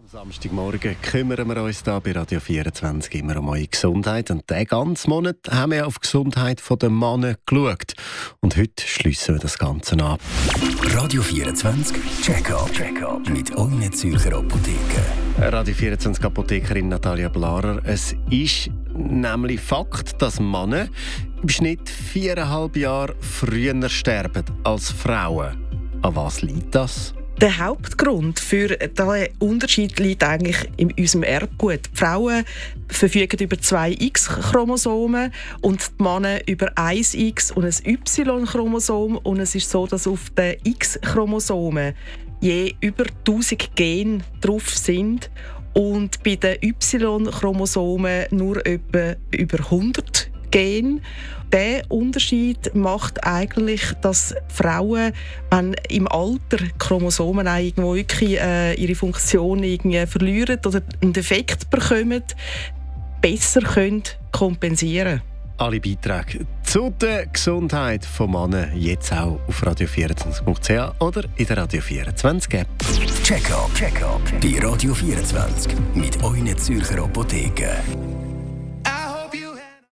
Samstagmorgen kümmern wir uns hier bei Radio 24 immer um eure Gesundheit. Und diesen ganzen Monat haben wir auf die Gesundheit der Männer geschaut. Und heute schliessen wir das Ganze ab. Radio 24 Check-up mit euren Zürcher Apotheken. Radio 24 Apothekerin Natalia Blarer. Es ist nämlich Fakt, dass Männer im Schnitt 4,5 Jahre früher sterben als Frauen. An was liegt das? Der Hauptgrund für diesen Unterschied liegt eigentlich in unserem Erbgut. Die Frauen verfügen über 2 X-Chromosomen und die Männer über 1 X- und ein Y-Chromosom. Und es ist so, dass auf den X-Chromosomen je über 1000 Gene drauf sind und bei den Y-Chromosomen nur etwa über 100 Gene. Der Unterschied macht eigentlich, dass Frauen, wenn im Alter Chromosomen irgendwo wirklich ihre Funktion irgendwie verlieren oder einen Defekt bekommen, besser können kompensieren. Alle Beiträge zu der Gesundheit von Männern jetzt auch auf radio24.ch oder in der Radio 24 App. Check-up bei Radio 24 mit euren Zürcher Apotheken.